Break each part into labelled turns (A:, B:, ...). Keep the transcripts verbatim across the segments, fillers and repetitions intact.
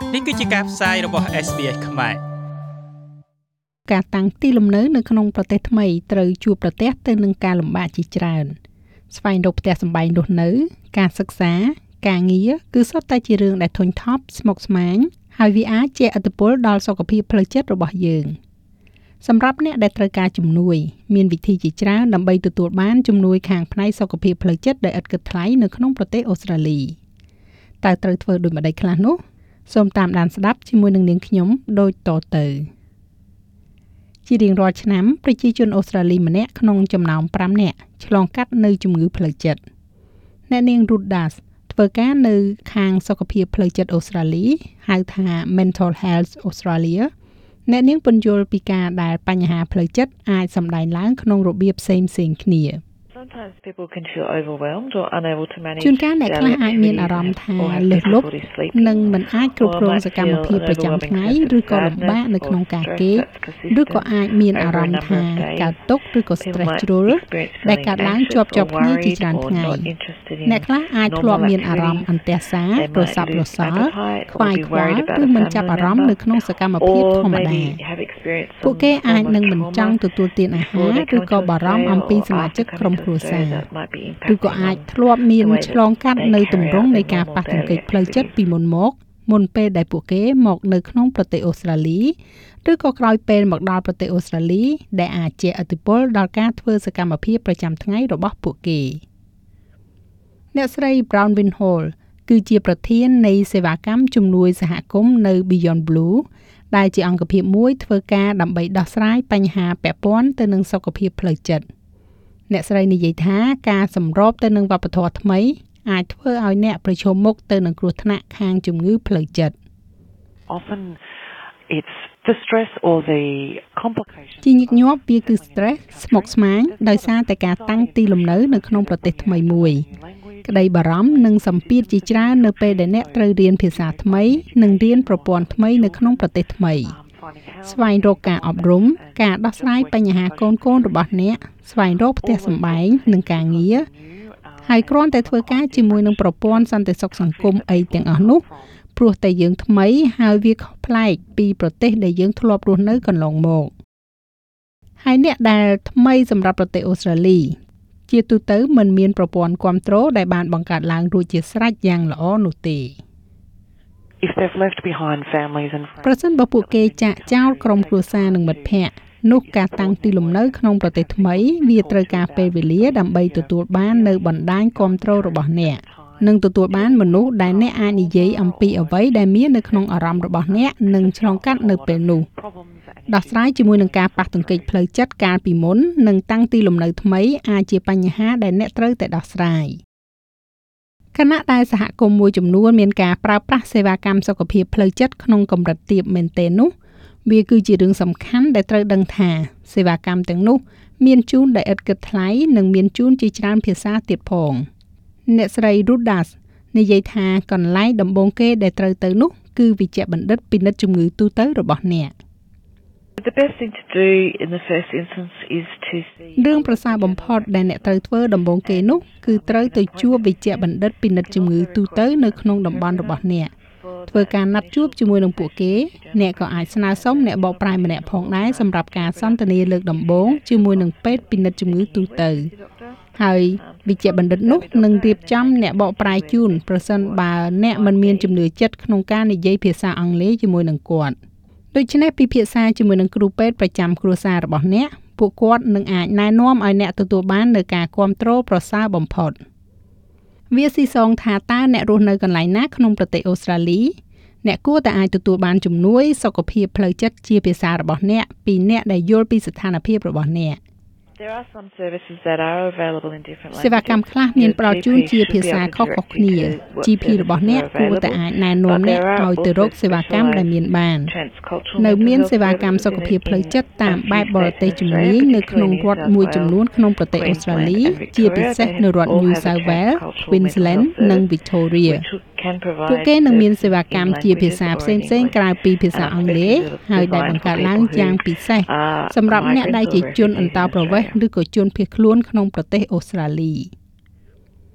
A: នេះគឺជាការផ្សាយរបស់ เอส บี เอส ខ្មែរ
B: ការតាំងទីលំនៅនៅក្នុងប្រទេសថ្មីត្រូវជួបប្រទះទៅនឹងការលំបាកជាច្រើនស្វែងរកផ្ទះសម្បែងរស់នៅការសិក្សាការងារគឺសុទ្ធតែជារឿងដែលធុញថប់ស្មុគស្មាញហើយវាអាចជះឥទ្ធិពលដល់សុខភាពផ្លូវចិត្តរបស់យើងសម្រាប់អ្នកដែលត្រូវការជំនួយមានវិធីជាច្រើនដើម្បីទទួលបានជំនួយខាងផ្នែកសុខភាពផ្លូវចិត្តដែលឥតគិតថ្លៃនៅក្នុងប្រទេសអូស្ត្រាលីតើត្រូវធ្វើដូចម្តេចខ្លះនោះសូមតាមដានស្ដាប់ជាមួយនឹងនាងខ្ញុំដូចតទៅជារៀងរាល់ឆ្នាំប្រជាជនអូស្ត្រាលីម្នាក់ក្នុងចំណោមប្រាំនាក់ឆ្លងកាត់នៅជំងឺផ្លូវចិត្តអ្នកនាង Ruth Das ធ្វើការនៅខាងសុខភាពផ្លូវចិត្តអូស្ត្រាលីហៅថា Mental Health Australia អ្នកនាងពន្យល់ពីការដែលបញ្ហាផ្លូវចិត្តអាចសម្ដែងឡើងក្នុងរបៀបផ្សេងៗគ្នា
C: Sometimes people can feel overwhelmed or unable to manage
B: ជួនកាលអ្នកខ្លះអាចមានអារម្មណ៍ថាលើសលប់និងមិនអាចគ្រប់គ្រងសកម្មភាពប្រចាំថ្ងៃឬក៏លំបាកនៅក្នុងការគេងឬក៏អាចមានអារម្មណ៍ថាកើតទុក្ខឬក៏ stress ជ្រុលដែលកើតឡើងជាប់ជាប់គ្នាជាច្រើនថ្ងៃអ្នកខ្លះអាចធ្លាប់មានអារម្មណ៍អន្ទះសាររសាប់រសល់ខ្វាយខ្វល់ឬមិនចាប់អារម្មណ៍នៅក្នុងសកម្មភាពធម្មតាពួកគេអាចនឹងមិនចង់ទទួលទានអាហារឬក៏បារម្ភអំពីសមាជិកក្រុមគ្រួសារឬក៏អាចធ្លាប់មានឆ្លងកាត់នៅទម្រង់នៃការប៉ះទង្គិចផ្លូវចិត្តពីមុនមកមុនពេលដែលពួកគេមកនៅក្នុងប្រទេសអូស្ត្រាលីឬក៏ក្រោយពេលមកដល់ប្រទេសអូស្ត្រាលីដែលអាចជះឥទ្ធិពលដល់ការធ្វើសកម្មភាពប្រចាំថ្ងៃរបស់ពួកគេអ្នកស្រី Bronwyn Hall គឺជាប្រធាននៃសេវាកម្មជំនួយសហគមន៍នៅ Beyond Blue ដែលជាអង្គភាពមួយធ្វើការដើម្បីដោះស្រាយបញ្ហាពាក់ព័ន្ធទៅនឹងសុខភាពផ្លូវចិត្តអ្នកស្រីនិយាយថាការសម្របទៅនឹងវប្បធម៌ថ្មីអាចធ្វើឲ្យអ្នកប្រឈមមុខទៅនឹងគ្រោះថ្នាក់ខាងជំងឺផ្លូវចិត្ត
C: Often it's the stress or the complications
B: ជាញឹកញាប់វាគឺ stress ស្មុគស្មាញដោយសារតែការតាំងទីលំនៅនៅក្នុងប្រទេសថ្មីមួយក្តីបារម្ភនិងសម្ពាធជាច្រើននៅពេលដែលអ្នកត្រូវរៀនភាសាថ្មីនិងរៀនប្រព័ន្ធថ្មីនៅក្នុងប្រទេសថ្មីស្វែងរកការអប់រំការដោះស្រាយបញ្ហាកូនកូនរបស់អ្នកស្វែងរកផ្ទះសម្បែងនិងការងារហើយគ្រាន់តែធ្វើការជាមួយនឹងប្រព័ន្ធសន្តិសុខសង្គមអីទាំងអស់នោះព្រោះតែយើងថ្មីហើយវាខុសប្លែកពីប្រទេសដែលយើងធ្លាប់រស់នៅកន្លងមកហើយអ្នកដែលថ្មីសម្រាប់ប្រទេសអូស្ត្រាលីជាទូទៅមិនមានប្រព័ន្ធគាំទ្រដែលបានបង្កើតឡើងរួចជាស្រេចយ៉ាងល្អនោះទេ
C: If they've left behind families and friends
B: ប្រសិនបើពួកគេចាកចោលក្រុមគ្រួសារនិងមិត្តភ័ក្តិនោះការតាំងទីលំនៅក្នុងប្រទេសថ្មីវាត្រូវការពេលវេលាដើម្បីទទួលបាននៅបណ្ដាញគាំទ្ររបស់អ្នកនិងទទួលបានមនុស្សដែលអ្នកអាចនិយាយអំពីអ្វីដែលមាននៅក្នុងអារម្មណ៍របស់អ្នកនិងឆ្លងកាត់នៅពេលនោះដោះស្រាយជាមួយនឹងការប៉ះទង្គិចផ្លូវចិត្តកាលពីមុននិងតាំងទីលំនៅថ្មីអាចជាបញ្ហាដែលអ្នកត្រូវតែដោះស្រាយខណៈដែលសហគមន៍មួយចំនួនមានការប្រើប្រាស់សេវាកម្មសុខភាពផ្លូវចិត្តក្នុងកម្រិតទាបមែនទែននោះវាគឺជារឿងសំខាន់ដែលត្រូវដឹងថាសេវាកម្មទាំងនោះមានជូនដែលឥតគិតថ្លៃនិងមានជូនជាច្រើនភាសាទៀតផងអ្នកស្រី Ruth Das និយាយថាកន្លែងដំបូងគេដែលត្រូវទៅនោះគឺវេជ្ជបណ្ឌិតពិនិត្យជំងឺទូទៅរបស់អ្នក
C: The best thing to do in the first instance is to see
B: រឿងប្រសើរបំផុតដែលអ្នកត្រូវធ្វើដំបូងគេនោះគឺត្រូវទៅជួបវេជ្ជបណ្ឌិតពិនិត្យជំងឺទូទៅនៅក្នុងតំបន់របស់អ្នកធ្វើការណាត់ជួបជាមួយនឹងពួកគេអ្នកក៏អាចស្នើសុំអ្នកបកប្រែម្នាក់ផងដែរសម្រាប់ការសន្ទនាលើកដំបូងជាមួយនឹងពេទ្យពិនិត្យជំងឺទូទៅហើយវេជ្ជបណ្ឌិតនោះនឹងរៀបចំអ្នកបកប្រែជូនប្រសិនបើអ្នកមិនមានជំនឿចិត្តក្នុងការនិយាយភាសាអង់គ្លេសជាមួយនឹងគាត់ដូច្នេះពិភាក្សាជាមួយនឹងគ្រូពេទ្យប្រចាំគ្រួសាររបស់អ្នកពួកគាត់នឹងអាចណែនាំឲ្យអ្នកទទួលបាននូវការគាំទ្រប្រសើរបំផុតវាស៊ីសងថាតើអ្នករស់នៅកន្លែងណាក្នុងប្រទេសអូស្ត្រាលីអ្នកគួរតែអាចទទួលបានជំនួយសុខភាពផ្លូវចិត្តជាភាសារបស់អ្នកពីអ្នកដែលយល់ពីស្ថានភាពរបស់អ្នក
C: There are some services that are available in different languages.
B: សេវាកម្មខ្លះមានផ្ដល់ជូនជាភាសាខុសៗគ្នា ជី ភី របស់អ្នកគួរតែអាចណែនាំអ្នកឲ្យទៅរកសេវាកម្មដែលមានបាននៅមានសេវាកម្មសុខភាពផ្លូវចិត្តតាមបែបបរទេសជំនាញនៅក្នុងរដ្ឋមួយចំនួនក្នុងប្រទេសអូស្ត្រាលីជាពិសេសនៅរដ្ឋ New South Wales, Queensland និង Victoria ពួកគេនឹងមានសេវាកម្មជាភាសាផ្សេងៗក្រៅពីភាសាអង់គ្លេសហើយដែលបង្កើតឡើងយ៉ាងពិសេសសម្រាប់អ្នកដែលជាជនអន្តោប្រវេសន៍ឬក៏ជនភៀសខ្លួនក្នុងប្រទេសអូស្ត្រាលី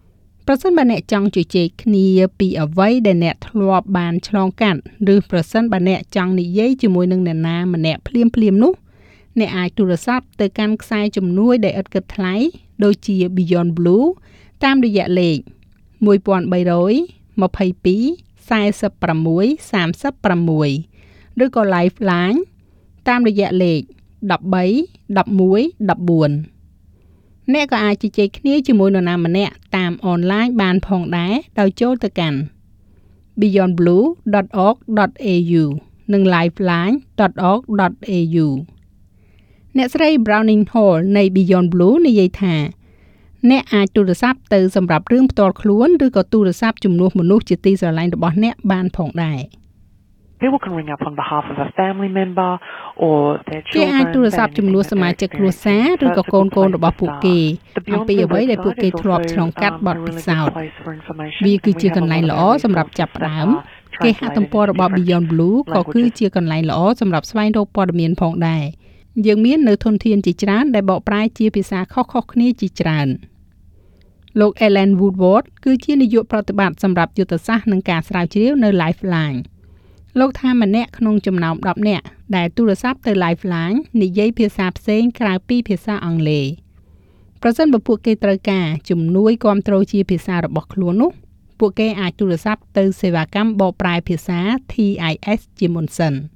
B: ប្រសិនបើអ្នកចង់ជជែកគ្នាពីអ្វីដែលអ្នកធ្លាប់បានឆ្លងកាត់ឬប្រសិនបើអ្នកចង់និយាយជាមួយនឹងអ្នកណាម្នាក់ភ្លាមៗនោះអ្នកអាចទូរស័ព្ទទៅកាន់ខ្សែជំនួយដែលឥតគិតថ្លៃដូចជា Beyond Blue តាមរយៈលេខone three two two four six three sixឬក៏ Lifeline តាមរយៈលេខone three one one one fourអ្នកក៏អាចជជែកគ្នាជាមួយនរណាម្នាក់តាមអនឡាញបានផងដែរដោយចូលទៅកាន់ beyond blue dot org dot a u និង lifeline dot org dot a u អ្នកស្រី Browning Hall នៃ Beyond Blue និយាយថាអ្នកអាចទូរស័ព្ទទៅសម្រាប់រឿងផ្ទាល់ខ្លួនឬក៏ទូរស័ព្ទជំនួសមនុស្សជាទីស្រឡាញ់របស់អ្នកបានផងដែរ
C: People can ring up on behalf of a family member or their children.
B: គេអាចទូរស័ព្ទជំនួសសមាជិកគ្រួសារឬក៏កូនកូនរបស់ពួកគេអំពីអ្វីដែលពួកគេធ្លាប់ឆ្លងកាត់បទពិសោធន៍វាគឺជាកន្លែងល្អសម្រាប់ចាប់ផ្ដើមគេហទំព័ររបស់ Beyond Blue ក៏គឺជាកន្លែងល្អសម្រាប់ស្វែងរកព័ត៌មានផងដែរយើងមាននៅធនធានជាច្រើនដែលបកប្រែជាភាសាខុសៗគ្នាជាច្រើនលោក Ellen Woodward គឺជានាយកប្រតិបត្តិសម្រាប់យុទ្ធសាស្ត្រនិងការស្រាវជ្រាវនៅ Lifelineលោកថាម្នាក់ក្នុងចំណោមtenនាក់ដែលទូរស័ព្ទទៅ Lifeline និយាយភាសាផ្សេងក្រៅពីភាសាអង់គ្លេសប្រសិនបើពួកគេត្រូវការជំនួយគាំទ្រជាភាសារបស់ខ្លួននោះពួកគេអាចទូរស័ព្ទទៅសេវាកម្មបកប្រែភាសា T I S ជាមុនសិន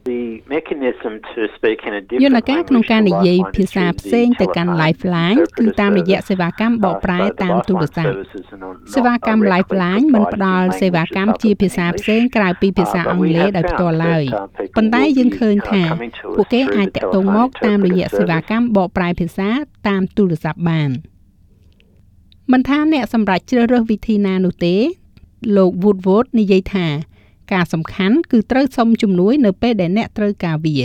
B: យន្តការក្នុងការនិយាយភាសាផ្សេងទៅកាន់ Lifeline គឺតាមរយៈសេវាកម្មបកប្រែតាមទូរស័ព្ទសេវាកម្ម Lifeline មិនផ្ដល់សេវាកម្មជាភាសាផ្សេងក្រៅពីភាសាអង់គ្លេសដោយផ្ទាល់ឡើយប៉ុន្តែយើងឃើញថាពួកគេអាចតាក់ទងមកតាមរយៈសេវាកម្មបកប្រែភាសាតាមទូរស័ព្ទបានមិនថាអ្នកសម្រាប់ជ្រើសរើសវិធីណានោះទេលោក Woodward និយាយថាការសំខាន់គឺត្រូវសុំជំនួយនៅពេលដែលអ្នកត្រូវការវា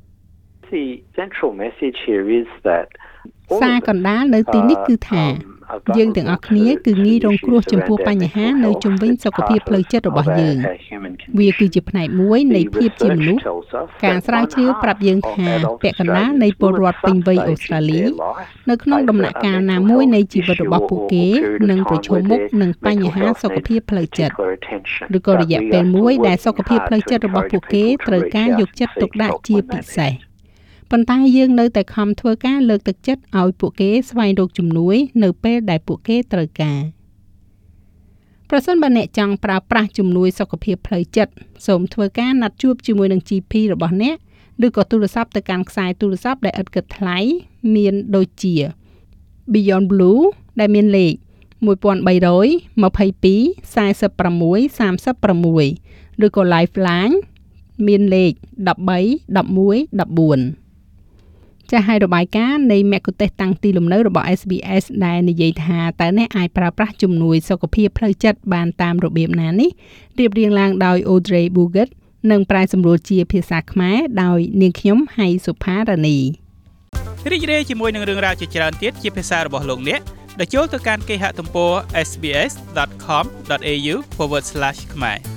B: សារកណ្ដាលនៅទីនេះគឺថាយើងទាំងអស់គ្នាគឺងាយរងគ្រោះចំពោះបញ្ហានៅជុំវិញសុខភាពផ្លូវចិត្តរបស់យើងវាគឺជាផ្នែកមួយនៃភាពជាមនុស្សការស្រាវជ្រាវប្រាប់យើងថាពាក់កណ្ដាលនៃពលរដ្ឋពេញវ័យអូស្ត្រាលីនៅក្នុងដំណាក់កាលណាមួយនៃជីវិតរបស់ពួកគេនឹងប្រឈមមុខនឹងបញ្ហាសុខភាពផ្លូវចិត្តឬក៏រយៈពេលមួយដែលសុខភាពផ្លូវចិត្តរបស់ពួកគេត្រូវការយកចិត្តទុកដាក់ជាពិសេសប៉ុន្តែយើងនៅតែខំធ្វើការលើកទឹកចិត្តឲ្យពួកគេស្វែងរកជំនួយនៅពេលដែលពួកគេត្រូវការប្រសិនបើអ្នកចង់ប្រើប្រាស់ជំនួយសុខភាពផ្លូវចិត្តសូមធ្វើការណាត់ជួបជាមួយនឹង G P របស់អ្នកឬក៏ទូរស័ព្ទទៅកាន់ខ្សែទូរស័ព្ទដែលឥតគិតថ្លៃមានដូចជា Beyond Blue ដែលមានលេខone three two two four six six three sixឬក៏ Lifeline មានលេខone three one one one fourចាស់ឲ្យរបាយការណ៍នៃមគ្គុទ្ទេសក៍តាំងទីលំនៅរបស់ S B S ដែលនិយាយថាតើអ្នកអាចប្រើប្រាស់ជំនួយសុខភាពផ្លូវចិត្តបានតាមរបៀបណានេះរៀបរៀងឡើងដោយ Audrey Bugat និងប្រែសម្រួលជាភាសាខ្មែរដោយនាងខ្ញុំហៃសុផារ៉ានី
A: រីករាយជាមួយនឹងរឿងរ៉ាវជាច្រើនទៀតជាភាសារបស់លោកអ្នកដែលចូលទៅកាន់គេហទំព័រ s b s dot com dot a u forward slash ខ្មែរ